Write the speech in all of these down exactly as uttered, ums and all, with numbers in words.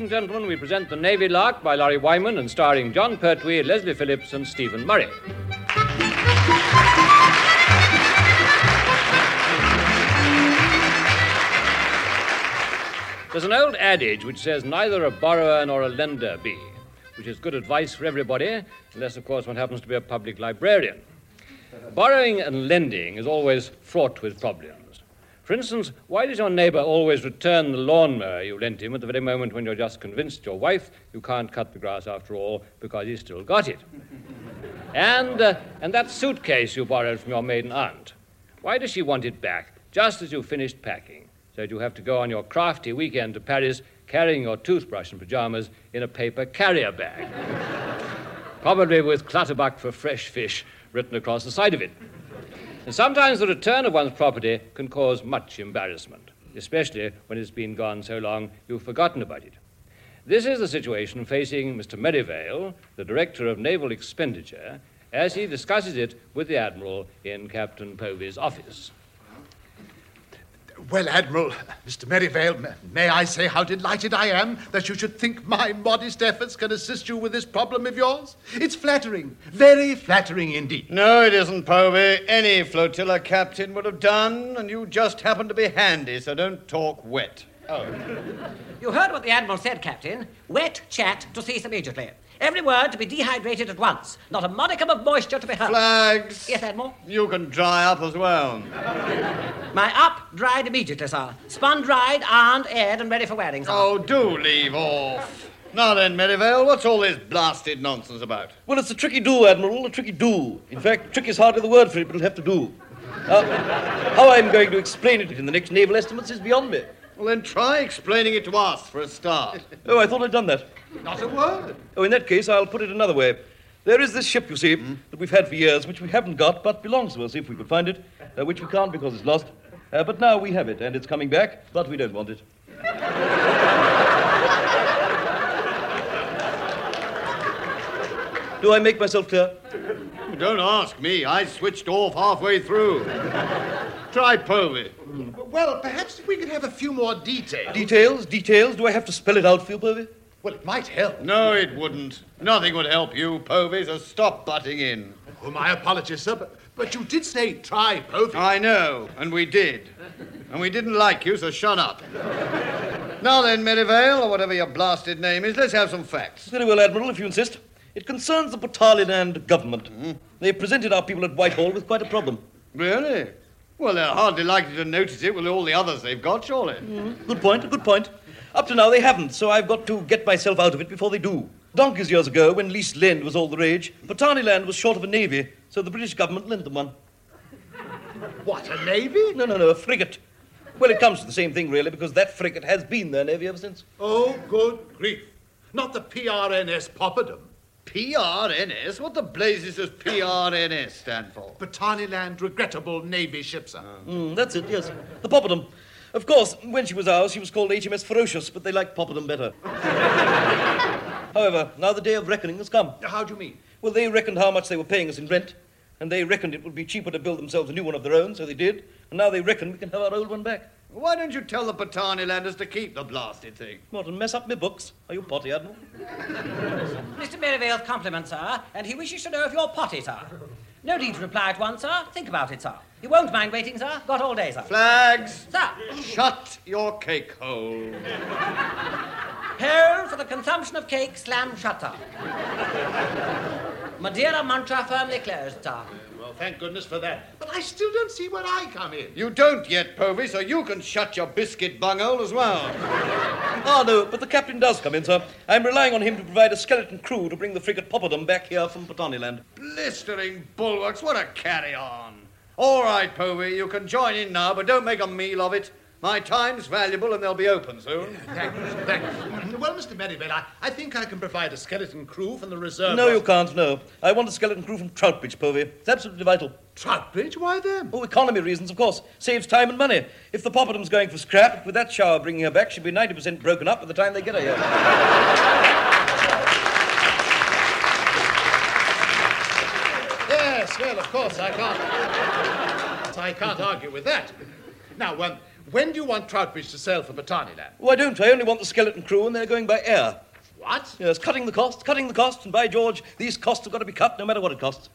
and gentlemen, we present The Navy Lark by Laurie Wyman and starring John Pertwee, Leslie Phillips and Stephen Murray. There's an old adage which says neither a borrower nor a lender be, which is good advice for everybody, unless, of course, one happens to be a public librarian. Borrowing and lending is always fraught with problems. For instance, why does your neighbour always return the lawnmower you lent him at the very moment when you're just convinced your wife you can't cut the grass after all because he's still got it? And, uh, and that suitcase you borrowed from your maiden aunt, why does she want it back just as you finished packing, so that you have to go on your crafty weekend to Paris carrying your toothbrush and pyjamas in a paper carrier bag? Probably with Clutterbuck for fresh fish written across the side of it. And sometimes the return of one's property can cause much embarrassment, especially when it's been gone so long you've forgotten about it. This is the situation facing Mister Merivale, the Director of Naval Expenditure, as he discusses it with the Admiral in Captain Povey's office. Well, Admiral, Mister Merivale, may I say how delighted I am that you should think my modest efforts can assist you with this problem of yours? It's flattering, very flattering indeed. No, it isn't, Povey. Any flotilla captain would have done, and you just happen to be handy, so don't talk wet. Oh. You heard what the Admiral said, Captain. Wet chat to cease immediately. Every word to be dehydrated at once. Not a modicum of moisture to be heard. Flags. Yes, Admiral? You can dry up as well. My up dried immediately, sir. Spun dried, ironed, aired, and ready for wearing, sir. Oh, do leave off. Now then, Merivale, what's all this blasted nonsense about? Well, it's a tricky do, Admiral, a tricky do. In fact, trick is hardly the word for it, but it'll have to do. Uh, how I'm going to explain it in the next naval estimates is beyond me. Well, then try explaining it to us for a start. Oh, I thought I'd done that. Not a word. Oh, in that case, I'll put it another way. There is this ship, you see, mm. that we've had for years, which we haven't got, but belongs to us if we could find it, uh, which we can't because it's lost. Uh, but now we have it, and it's coming back, but we don't want it. Do I make myself clear? Don't ask me. I switched off halfway through. Try Povey. Mm. Well, perhaps we could have a few more details. Details? Details? Do I have to spell it out for you, Povey? Well, it might help. No, it wouldn't. Nothing would help you, Povey, so stop butting in. Oh, my apologies, sir, but, but you did say try Povey. I know, and we did. And we didn't like you, so shut up. Now then, Merivale, or whatever your blasted name is, let's have some facts. Very well, Admiral, if you insist. It concerns the Battalion government. Mm-hmm. They presented our people at Whitehall with quite a problem. Really? Well, they're hardly likely to notice it with all the others they've got, surely. Mm, good point, a good point. Up to now, they haven't, so I've got to get myself out of it before they do. Donkeys years ago, when leased land was all the rage, Battalion was short of a navy, so the British government lent them one. What, a navy? No, no, no, a frigate. Well, it comes to the same thing, really, because that frigate has been their navy ever since. Oh, good grief. Not the P R N S Popperdom. P R N S? What the blazes does P R N S stand for? Battalion Regrettable Navy Ship, sir. Oh. Mm, that's it, yes. The Popperdom. Of course, when she was ours, she was called H M S Ferocious, but they liked Popperdom better. However, now the day of reckoning has come. How do you mean? Well, they reckoned how much they were paying us in rent, and they reckoned it would be cheaper to build themselves a new one of their own, so they did, and now they reckon we can have our old one back. Why don't you tell the Battalilanders to keep the blasted thing? What, and mess up my books? Are you potty, Admiral? Mister Merivale's compliments, sir, and he wishes to know if you're potty, sir. No need to reply at once, sir. Think about it, sir. You won't mind waiting, sir. Got all day, sir. Flags! Sir! Shut your cake hole. Hole for the consumption of cake, slam shut, sir. Madeira mantra firmly closed, sir. Well, thank goodness for that. But I still don't see where I come in. You don't yet, Povey, so you can shut your biscuit bunghole as well. Oh, no, but the captain does come in, sir. I'm relying on him to provide a skeleton crew to bring the frigate Popperdom back here from Battaliland. Blistering bulwarks, what a carry-on. All right, Povey, you can join in now, but don't make a meal of it. My time's valuable and they'll be open soon. Thank you, thank you. Well, Mister Merivale, I, I think I can provide a skeleton crew from the reserve... No, you can't, no. I want a skeleton crew from Troutbridge, Povey. It's absolutely vital. Troutbridge? Why them? Oh, economy reasons, of course. Saves time and money. If the Popperdom's going for scrap, with that shower bringing her back, she'll be ninety percent broken up by the time they get her here. Yes, well, of course, I can't... I can't argue with that. Now, um, When do you want Troutbridge to sail for Botanyland? Oh, I don't. I only want the skeleton crew, and they're going by air. What? Yes, cutting the cost, cutting the cost, and by George, these costs have got to be cut no matter what it costs.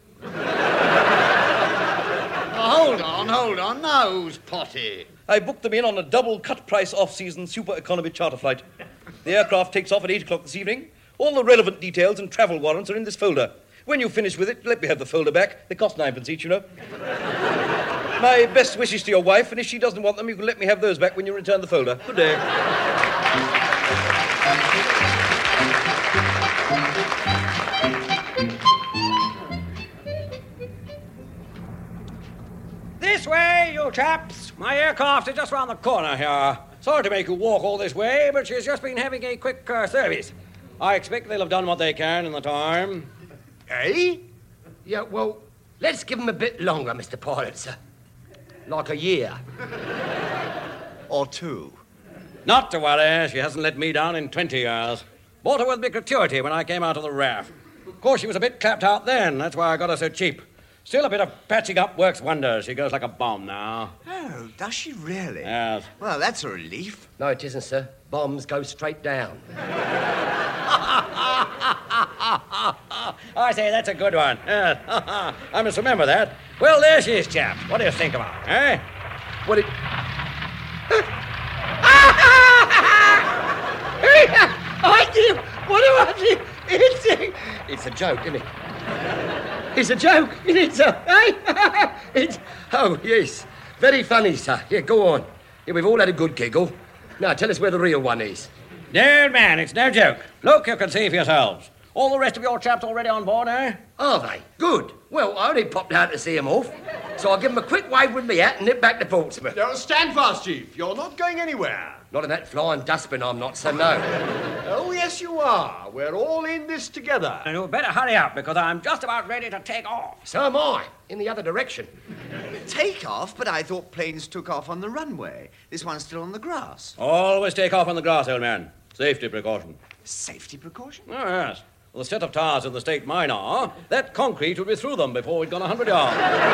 Oh, hold on, hold on. Now who's Potty? I booked them in on a double cut-price off-season super economy charter flight. The aircraft takes off at eight o'clock this evening. All the relevant details and travel warrants are in this folder. When you finish with it, let me have the folder back. They cost ninepence each, you know. My best wishes to your wife, and if she doesn't want them, you can let me have those back when you return the folder. Good day. This way, you chaps. My aircraft is just round the corner here. Sorry to make you walk all this way, but she's just been having a quick uh, service. I expect they'll have done what they can in the time. Eh? Yeah, well, let's give them a bit longer, Mister Pilot, sir. Like a year. Or two. Not to worry, she hasn't let me down in twenty years. Bought her with big gratuity when I came out of the R A F. Of course, she was a bit clapped out then. That's why I got her so cheap. Still, a bit of patching up works wonders. She goes like a bomb now. Oh, does she really? Yes. Well, that's a relief. No, it isn't, sir. Bombs go straight down. I say, that's a good one. Yes. I must remember that. Well, there she is, chaps. What do you think about her, eh? What it... I did. What do I do? It's a, it's a joke, isn't it? It's a joke, isn't it, sir? Eh? It's... Oh, yes. Very funny, sir. Here, go on. Yeah, we've all had a good giggle. Now, tell us where the real one is. Dear man, it's no joke. Look, you can see for yourselves. All the rest of your chaps already on board, eh? Are they? Good. Well, I only popped out to see them off. So I'll give them a quick wave with me hat and nip back to Portsmouth. Now, stand fast, Chief. You're not going anywhere. Not in that flying dustbin, I'm not, so no. Oh, yes, you are. We're all in this together. And you'd better hurry up, because I'm just about ready to take off. So am I, in the other direction. Take off? But I thought planes took off on the runway. This one's still on the grass. Always take off on the grass, old man. Safety precaution. Safety precaution? Oh, yes. Well, the set of tires in the state mine are, that concrete would be through them before we'd gone a hundred yards.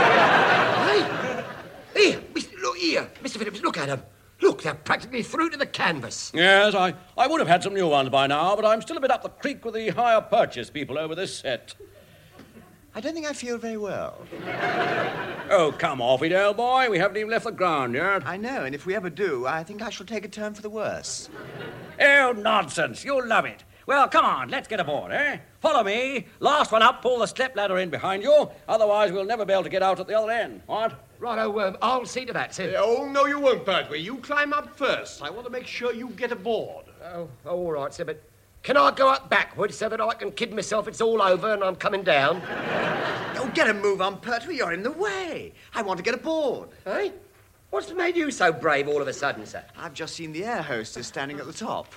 Hey, here, Mister look here. Mister Phillips, look at them. Look, they're practically through to the canvas. Yes, I, I would have had some new ones by now, but I'm still a bit up the creek with the higher purchase people over this set. I don't think I feel very well. Oh, come off it, old boy. We haven't even left the ground yet. I know, and if we ever do, I think I shall take a turn for the worse. Oh, nonsense. You'll love it. Well, come on, let's get aboard, eh? Follow me. Last one up, pull the step ladder in behind you. Otherwise, we'll never be able to get out at the other end. What? Righto, um, I'll see to that, sir. Oh, no, you won't, Pertwee. You climb up first. I want to make sure you get aboard. Oh, oh, all right, sir, but can I go up backwards so that I can kid myself it's all over and I'm coming down? Oh, get a move on, Pertwee. You're in the way. I want to get aboard. Eh? What's made you so brave all of a sudden, sir? I've just seen the air hostess standing at the top.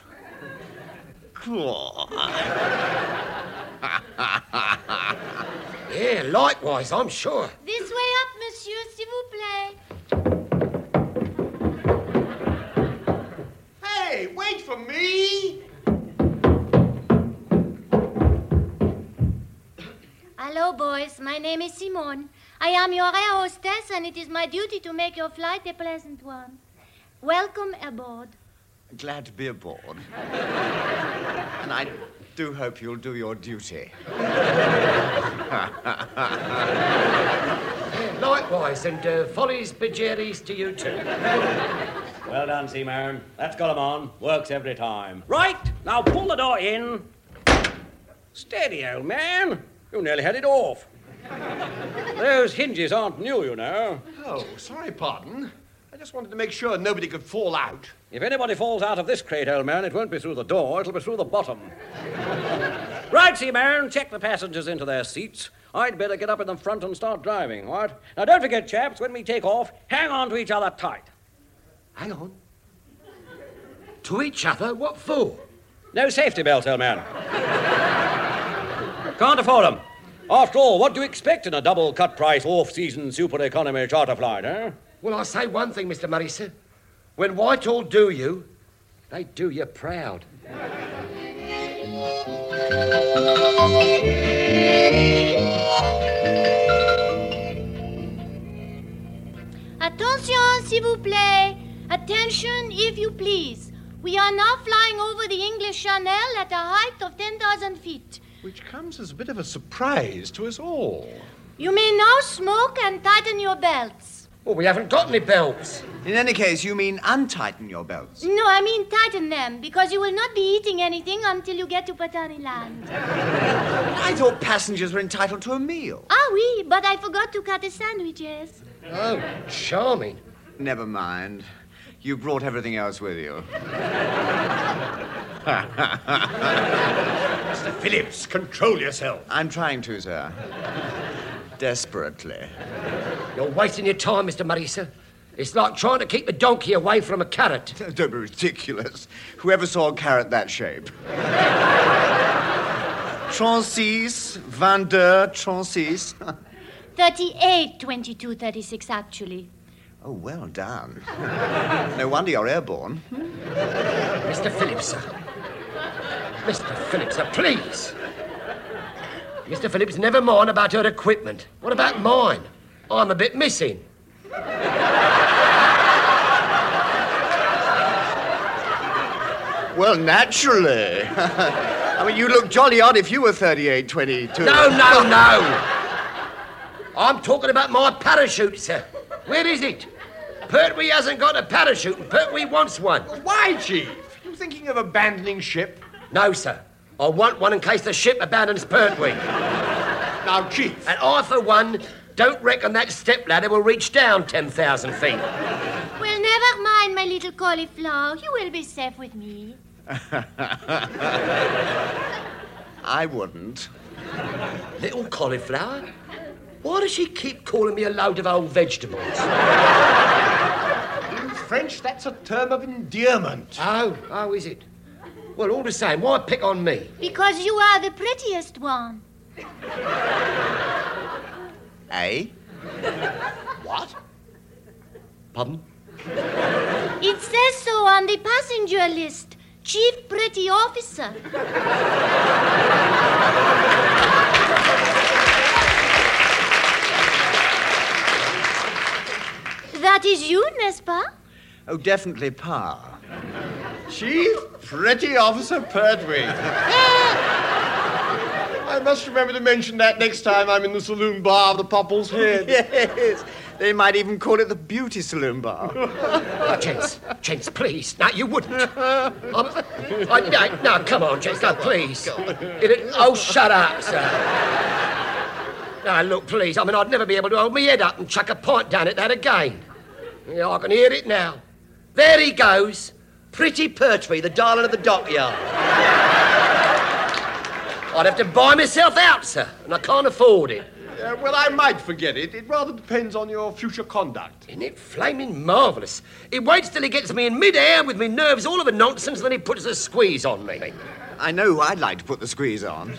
Yeah, likewise, I'm sure. This way up, monsieur, s'il vous plaît. Hey, wait for me! Hello, boys. My name is Simone. I am your air hostess, and it is my duty to make your flight a pleasant one. Welcome aboard. Glad to be aboard. And I do hope you'll do your duty. Likewise, and uh, follies bejeries to you too. Well done, Seaman. That's got 'em on. Works every time. Right, now pull the door in. Steady, old man. You nearly had it off. Those hinges aren't new, you know. Oh, sorry, pardon. I just wanted to make sure nobody could fall out. If anybody falls out of this crate, old man, it won't be through the door, it'll be through the bottom. Right, Seaman, check the passengers into their seats. I'd better get up in the front and start driving, what? Now, don't forget, chaps, when we take off, hang on to each other tight. Hang on. To each other? What for? No safety belts, old man. Can't afford them. After all, what do you expect in a double cut-price, off-season, super economy charter flight, eh? Well, I'll say one thing, Mister Murray, sir. When Whitehall do you, they do you proud. Attention, s'il vous plaît. Attention, if you please. We are now flying over the English Channel at a height of ten thousand feet. Which comes as a bit of a surprise to us all. You may now smoke and tighten your belts. Well, we haven't got any belts. In any case, you mean untighten your belts. No, I mean tighten them, because you will not be eating anything until you get to Patani Land. I thought passengers were entitled to a meal. Ah, oui, but I forgot to cut the sandwiches. Oh, charming. Never mind. You brought everything else with you. Mister Phillips, control yourself. I'm trying to, sir. Desperately. You're wasting your time, Mister Murray, sir. It's like trying to keep a donkey away from a carrot. Don't be ridiculous. Whoever saw a carrot that shape? trente-six, vingt-deux, trente-six. thirty-eight, twenty-two, thirty-six, actually. Oh, well done. No wonder you're airborne. Mister Phillips, sir. Mister Phillips, sir, please. Mister Phillips, never mind about her equipment. What about mine? I'm a bit missing. Well, naturally. I mean, you look jolly odd if you were thirty-eight, twenty-two. No, no, no. I'm talking about my parachute, sir. Where is it? Pertwee hasn't got a parachute, and Pertwee wants one. Why, Chief? You thinking of abandoning ship? No, sir. I want one in case the ship abandons Pertwee. Now, Chief. And I, for one, don't reckon that stepladder will reach down ten thousand feet. Well, never mind, my little cauliflower. You will be safe with me. I wouldn't. Little cauliflower? Why does she keep calling me a load of old vegetables? In French, that's a term of endearment. Oh, oh, is it? Well, all the same, why pick on me? Because you are the prettiest one. Eh? What? Pardon? It says so on the passenger list. Chief Pretty Officer. That is you, n'est-ce pas? Oh, definitely Pa. Chief Pretty Officer Pertwee. I must remember to mention that next time I'm in the saloon bar of the Popple's Head. Yes. They might even call it the Beauty Saloon Bar. Oh, gents, gents, please. No, you wouldn't. Um, I, no, no, come on, gents, no, please. It, oh, shut up, sir. No, look, please. I mean, I'd never be able to hold my head up and chuck a pint down at that again. Yeah, I can hear it now. There he goes. Pretty Pertwee, the darling of the dockyard. I'd have to buy myself out, sir, and I can't afford it. Uh, well, I might forget it. It rather depends on your future conduct. Isn't it flaming marvellous? He waits till he gets me in mid-air with me nerves all of a nonsense, then he puts a squeeze on me. I know who I'd like to put the squeeze on.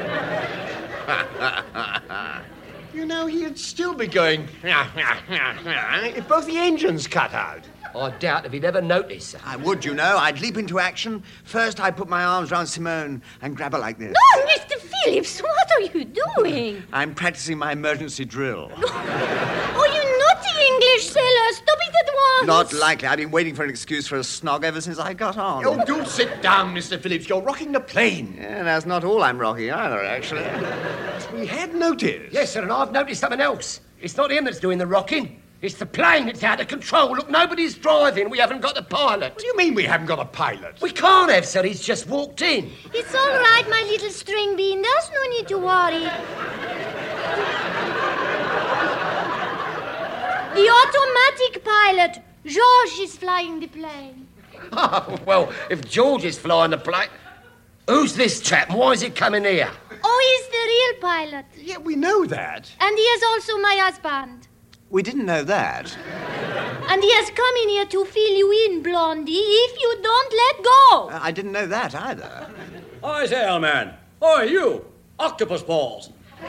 You know, he'd still be going if both the engines cut out. I doubt if he'd ever notice, sir. I would, you know. I'd leap into action. First, I'd put my arms round Simone and grab her like this. No, Mister Phillips, what are you doing? I'm practicing my emergency drill. Oh, you naughty English sailor. Stop it at once. Not likely. I've been waiting for an excuse for a snog ever since I got on. Oh, do sit down, Mister Phillips. You're rocking the plane. Yeah, that's not all I'm rocking either, actually. We had noticed. Yes, sir, and I've noticed something else. It's not him that's doing the rocking. It's the plane that's out of control. Look, nobody's driving. We haven't got the pilot. What do you mean we haven't got a pilot? We can't have, sir. He's just walked in. It's all right, my little string bean. There's no need to worry. The automatic pilot, George, is flying the plane. Oh, well, if George is flying the plane... Who's this chap and why is he coming here? Oh, he's the real pilot. Yeah, we know that. And he is also my husband. We didn't know that. And he has come in here to fill you in, Blondie, if you don't let go. Uh, I didn't know that either. I say, old man. Oi, you. Octopus balls.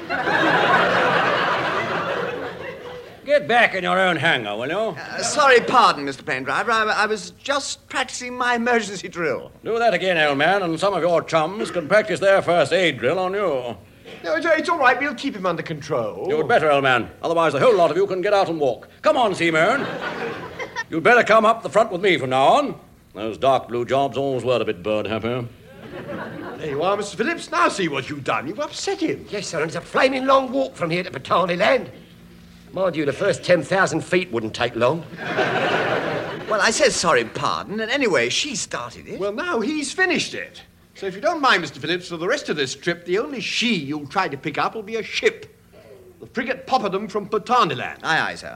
Get back in your own hangar, will you? Uh, sorry, pardon, Mister Plane Driver. I, I was just practicing my emergency drill. Do that again, old man, and some of your chums can practice their first aid drill on you. No, it's, it's all right. We'll keep him under control. You'd better, old man. Otherwise, the whole lot of you can get out and walk. Come on, Simone. You'd better come up the front with me from now on. Those dark blue jobs always were a bit bird happy. There you are, Mister Phillips. Now see what you've done. You've upset him. Yes, sir, and it's a flaming long walk from here to Botany Land. Mind you, the first ten thousand feet wouldn't take long. Well, I said sorry, pardon, and anyway, she started it. Well, now he's finished it. So if you don't mind, Mister Phillips, for the rest of this trip, the only she you'll try to pick up will be a ship. The frigate Popperdom from Botany Land. Aye, aye, sir.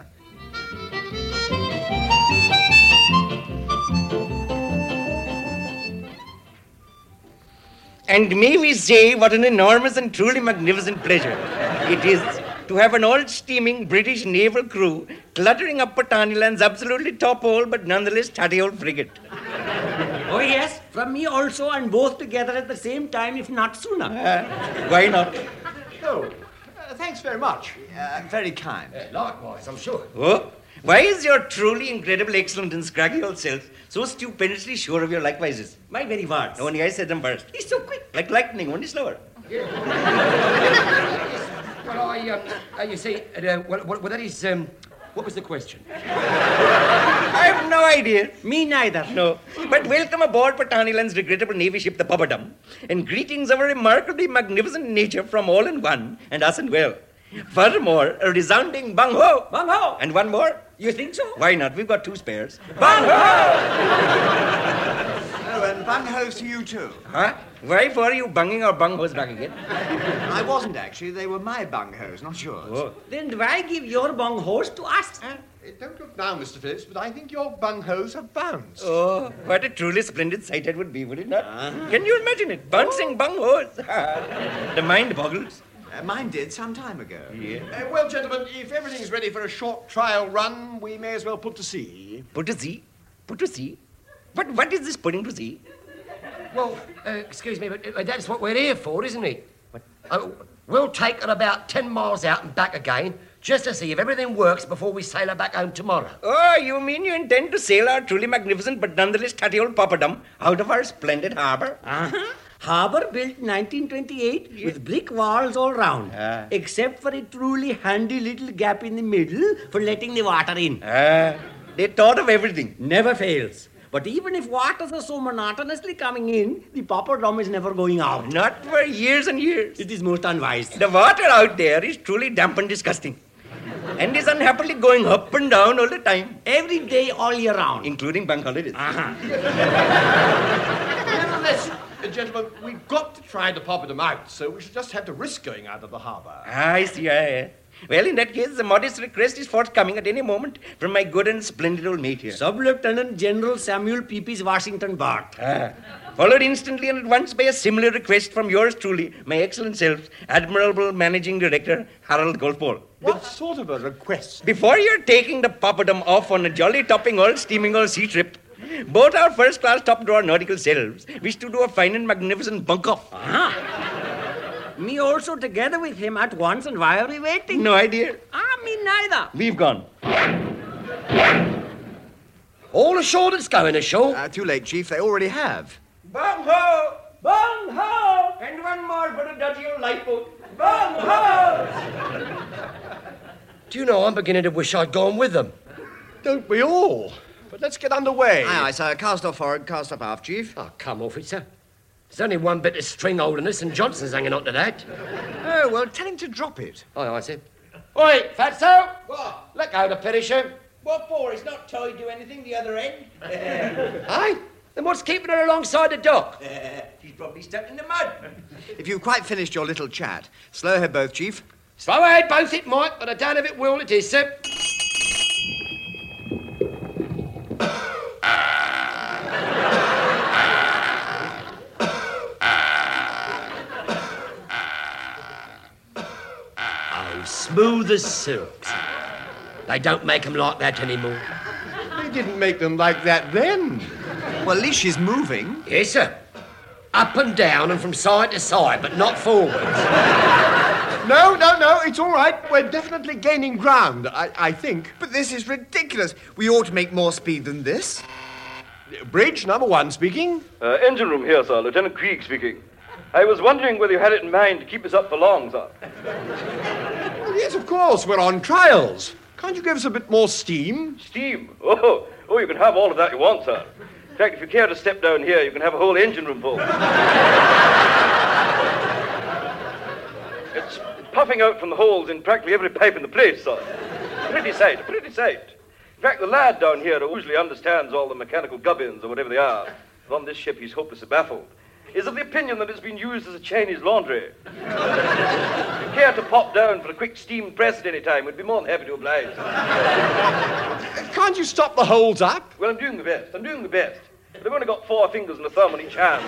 And may we say what an enormous and truly magnificent pleasure it is to have an all-steaming British naval crew cluttering up Botanyland's absolutely top-hole but nonetheless tatty-old frigate. Oh, yes, from me also, and both together at the same time, if not sooner. Uh, why not? Oh, uh, thanks very much. Uh, very kind. Uh, likewise, I'm sure. Oh, why is your truly incredible, excellent, and scraggy old self so stupendously sure of your likewises? My very words. Only I said them first. He's so quick. Like lightning, only slower. Well, I, um, uh, you see, uh, well, well, that is, um, what was the question? I have no idea. Me neither. No. But welcome aboard Botanyland's regrettable navy ship, the Popperdom, and greetings of a remarkably magnificent nature from all in one, and us and well. Furthermore, a resounding bung-ho. Bung-ho. And one more. You think so? Why not? We've got two spares. Bung-ho! Oh, and bung-hos to you, too. Huh? Why for are you bunging our bung-hos back again? I wasn't, actually. They were my bung-hos, not yours. Oh. Then why give your bung-hos to us? Uh, don't look now, Mister Phillips, but I think your bung-hos have bounced. Oh, what a truly splendid sight that would be, would it not? Uh-huh. Can you imagine it? Bouncing oh. bung-hos. The mind boggles. Uh, mine did some time ago. Yeah. Uh, well, gentlemen, if everything's ready for a short trial run, we may as well put to sea. Put to sea? Put to sea? What, what is this putting to sea? Well, uh, excuse me, but uh, that's what we're here for, isn't it? Uh, we'll take her about ten miles out and back again, just to see if everything works before we sail her back home tomorrow. Oh, you mean you intend to sail our truly magnificent but nonetheless tatty old Popperdom out of our splendid harbour? Uh-huh. Harbour built nineteen twenty-eight yeah. with brick walls all round, ah. except for a truly handy little gap in the middle for letting the water in. Ah, they thought of everything. Never fails. But even if waters are so monotonously coming in, the Popperdom is never going out. Not for years and years. It is most unwise. The water out there is truly damp and disgusting. And is unhappily going up and down all the time. Every day, all year round. Including bank holidays. Uh-huh. Nevertheless, uh, gentlemen, we've got to try the Popperdom out, so we should just have to risk going out of the harbour. I see, I... Well, in that case, a modest request is forthcoming at any moment from my good and splendid old mate here. Sub-Lieutenant General Samuel Pepys Washington Bart. Ah, followed instantly and at once by a similar request from yours truly, my excellent self, Admirable Managing Director, Harold Golfball. What sort of a request? Before you're taking the Popperdom off on a jolly topping old steaming old sea trip, both our first-class top-drawer nautical selves wish to do a fine and magnificent bunk-off. Ah. Me also together with him at once, and why are we waiting? No idea. Ah, me neither. We've gone. All ashore that's going ashore. Uh, too late, Chief. They already have. Bung-ho! Bung-ho! And one more for a dirty old lifeboat. Bung-ho! Do you know, I'm beginning to wish I'd gone with them. Don't we all? But let's get underway. Aye, aye, sir. Cast off forward, cast up aft, Chief. Oh, come off it, sir. There's only one bit of string holding us, and Johnson's hanging on to that. Oh, well, tell him to drop it. Aye, aye, sir. Oi, Fatso! What? Let go of the perisher. What for? It's not tied to anything the other end. Aye? Then what's keeping her alongside the dock? Uh, she's probably stuck in the mud. If you've quite finished your little chat, slow ahead both, Chief. Slow ahead both it might, but I don't have it will it is, sir. Smooth as silk. They don't make them like that anymore. They didn't make them like that then. Well, at least she's moving. Yes, sir. Up and down and from side to side, but not forwards. No, no, no, it's all right. We're definitely gaining ground, I, I think. But this is ridiculous. We ought to make more speed than this. Bridge, number one speaking. Uh, engine room here, sir. Lieutenant Krieg speaking. I was wondering whether you had it in mind to keep us up for long, sir. Well, yes, of course. We're on trials. Can't you give us a bit more steam? Steam? Oh, oh, you can have all of that you want, sir. In fact, if you care to step down here, you can have a whole engine room full. It's puffing out from the holes in practically every pipe in the place, sir. Pretty sight, pretty sight. In fact, the lad down here who usually understands all the mechanical gubbins or whatever they are, but on this ship he's hopelessly baffled, is of the opinion that it's been used as a Chinese laundry. If you care to pop down for a quick steam press at any time, we'd be more than happy to oblige. Can't you stop the holes up? Well, I'm doing the best. I'm doing the best. But I've only got four fingers and a thumb on each hand.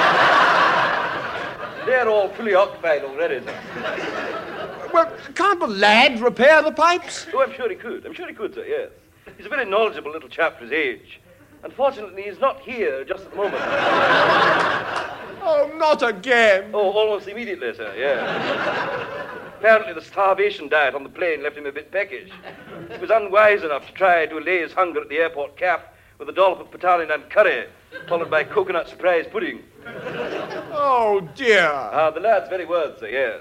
They're all fully occupied already, sir. Well, can't the lad repair the pipes? Oh, I'm sure he could. I'm sure he could, sir, yes. He's a very knowledgeable little chap for his age. Unfortunately, he's not here just at the moment. Oh, not again. Oh, almost immediately, sir, yeah. Apparently the starvation diet on the plane left him a bit peckish. He was unwise enough to try to allay his hunger at the airport calf with a dollop of battalion and curry, followed by coconut surprise pudding. Oh, dear. Ah, the lad's very words, sir, yes.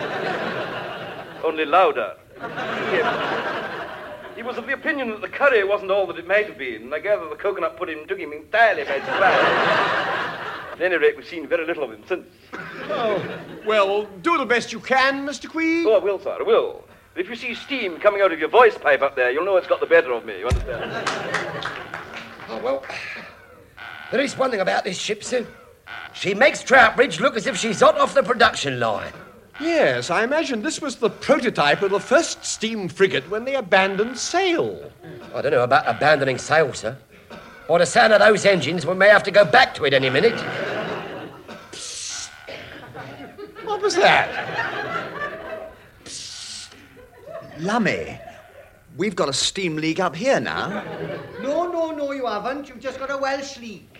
Only louder. He, he was of the opinion that the curry wasn't all that it might have been, and I gather the coconut pudding took him entirely by surprise. At any rate, we've seen very little of him since. Oh, well, do the best you can, Mister Quee. Oh, I will, sir, I will. But if you see steam coming out of your voice pipe up there, you'll know it's got the better of me, you understand? Oh, well, there is one thing about this ship, Sue. She makes Troutbridge look as if she's hot off the production line. Yes, I imagine this was the prototype of the first steam frigate when they abandoned sail. I don't know about abandoning sail, sir. By the sound of those engines, we may have to go back to it any minute. Psst. What was that? Psst. Lummy, we've got a steam leak up here now. No, no, no, you haven't. You've just got a Welsh leak.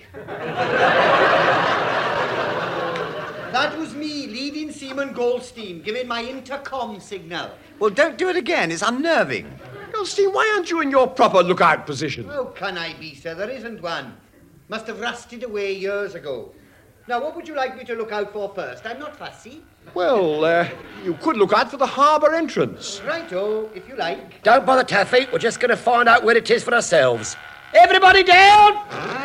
That was me, leading Seaman Goldstein, giving my intercom signal. Well, don't do it again. It's unnerving. Goldstein, why aren't you in your proper lookout position? How can I be, sir? There isn't one. Must have rusted away years ago. Now, what would you like me to look out for first? I'm not fussy. Well, uh, you could look out for the harbour entrance. Righto, if you like. Don't bother, Taffy. We're just going to find out where it is for ourselves. Everybody down!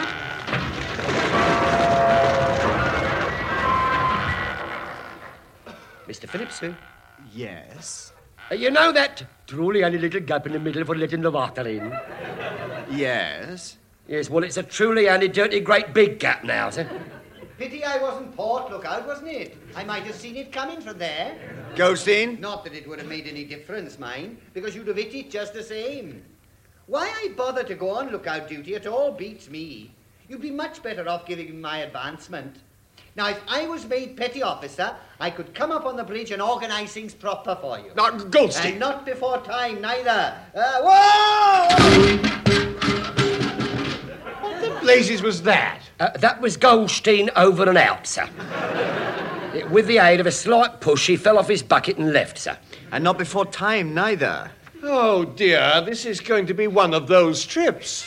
Mister Phillips, sir? Yes? Uh, you know that truly only little gap in the middle for letting the water in? Yes? Yes, well, it's a truly only dirty great big gap now, sir. Pity I wasn't port lookout, wasn't it? I might have seen it coming from there. Goldstein? Not that it would have made any difference, mind, because you'd have hit it just the same. Why I bother to go on lookout duty at all beats me. You'd be much better off giving me my advancement. Now, if I was made petty officer, I could come up on the bridge and organise things proper for you. Now, Goldstein. And not before time, neither. Uh, whoa! What the blazes was that? Uh, that was Goldstein over and out, sir. With the aid of a slight push, he fell off his bucket and left, sir. And not before time, neither. Oh, dear, this is going to be one of those trips.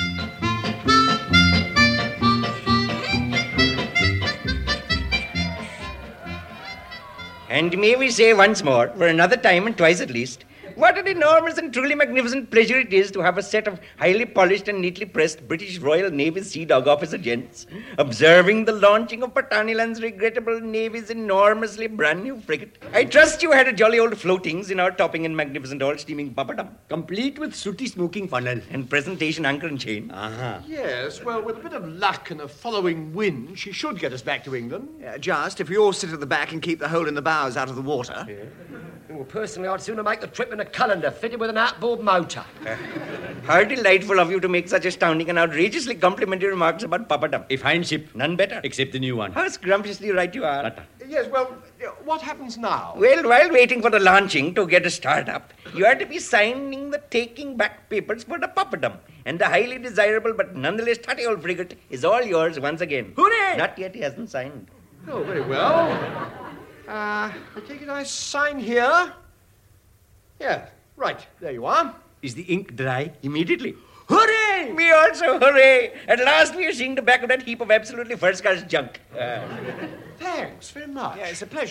And may we say once more, for another time and twice at least, what an enormous and truly magnificent pleasure it is to have a set of highly polished and neatly pressed British Royal Navy Sea Dog officer gents observing the launching of Pataniland's regrettable Navy's enormously brand new frigate. I trust you had a jolly old floatings in our topping and magnificent all steaming papadum, complete with sooty smoking funnel and presentation anchor and chain. Uh-huh. Yes, well, with a bit of luck and a following wind, she should get us back to England. Uh, just if we all sit at the back and keep the hole in the bows out of the water. Yeah. Well, personally, I'd sooner make the trip in a colander fitted with an outboard motor. Uh, how delightful of you to make such astounding and outrageously complimentary remarks about papadum. A fine ship. None better. Except the new one. How scrumptiously right you are. But, yes, well, what happens now? Well, while waiting for the launching to get a start up, you are to be signing the taking back papers for the papadum. And the highly desirable but nonetheless tutty old frigate is all yours once again. Hooray! Not yet, he hasn't signed. Oh, very well. Uh, I take it I sign here. Yeah, right. There you are. Is the ink dry? Immediately. Hooray! Me also, hooray! At last we are seeing the back of that heap of absolutely first-class junk. Uh, Thanks very much. Yeah, it's a pleasure.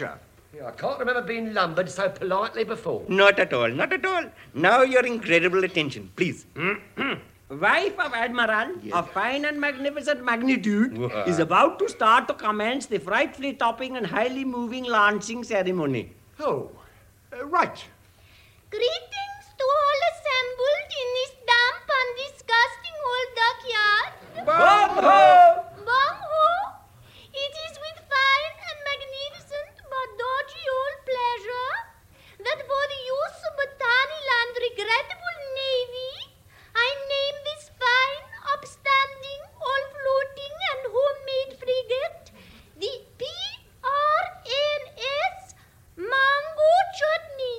Yeah, I can't remember being lumbered so politely before. Not at all, not at all. Now your incredible attention, please. Wife of Admiral Yes. of fine and magnificent magnitude Wha- is about to start to commence the frightfully topping and highly moving launching ceremony. Oh, uh, right. Greetings to all assembled in this damp and disgusting old duckyard. Bum-ho! Bum-ho! It is with fine and magnificent but dodgy old pleasure that for the use of Botanyland regrettable navy, I name this fine, upstanding, all-floating and homemade frigate the P R N S Mango Chutney.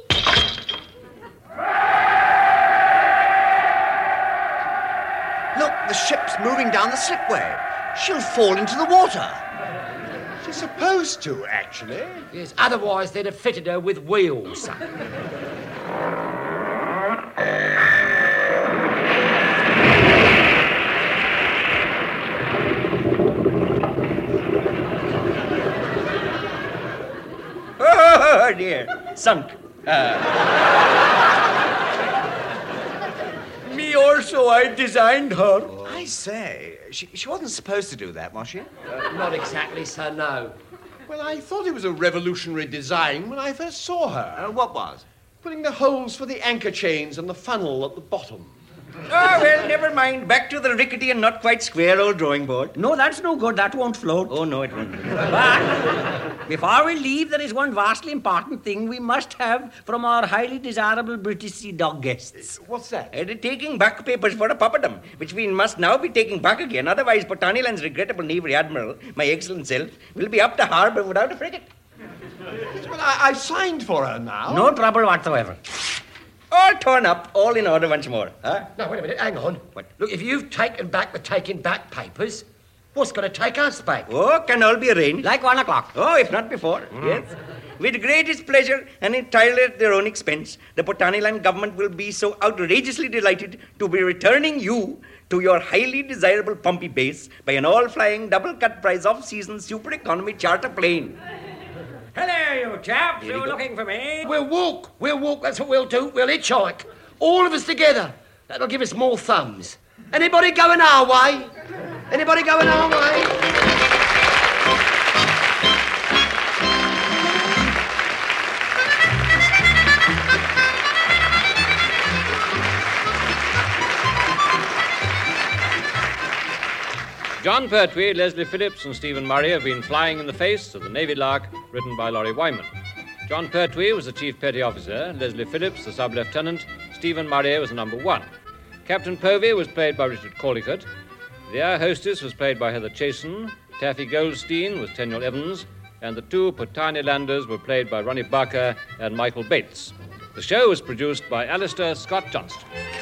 Look, the ship's moving down the slipway. She'll fall into the water. She's supposed to, actually. Yes, otherwise they'd have fitted her with wheels. Oh, dear. Sunk. Me also, I designed her. I say, she, she wasn't supposed to do that, was she? Uh, not exactly, sir, no. Well, I thought it was a revolutionary design when I first saw her. Uh, what was? Putting the holes for the anchor chains and the funnel at the bottom. Oh, well, never mind. Back to the rickety and not quite square old drawing board. No, that's no good. That won't float. Oh, no, it won't. But before we leave, there is one vastly important thing we must have from our highly desirable British Sea Dog guests. What's that? Uh, taking back papers for a puppetdom, which we must now be taking back again. Otherwise, Botanyland's regrettable Navy Admiral, my excellent self, will be up to harbour without a frigate. Well, I, I signed for her now. No trouble whatsoever. All torn up, all in order once more. Huh? No, wait a minute, hang on. What? Look, if you've taken back the taking back papers, what's going to take us back? Oh, can all be arranged. Like one o'clock. Oh, if not before, Mm. yes. With greatest pleasure and entirely at their own expense, the Botanyland government will be so outrageously delighted to be returning you to your highly desirable Pompey base by an all-flying, double-cut price off-season super economy charter plane. Hello, you chaps. Here You we go. looking for me? We'll walk. We'll walk. That's what we'll do. We'll hitchhike. All of us together. That'll give us more thumbs. Anybody going our way? Anybody going our way? John Pertwee, Leslie Phillips, and Stephen Murray have been Flying in the Face of the Navy Lark, written by Laurie Wyman. John Pertwee was the Chief Petty Officer, Leslie Phillips the Sub-Lieutenant, Stephen Murray was the Number One. Captain Povey was played by Richard Callicott. The air hostess was played by Heather Chasen. Taffy Goldstein was Tenniel Evans, and the two Botanylanders were played by Ronnie Barker and Michael Bates. The show was produced by Alistair Scott Johnston.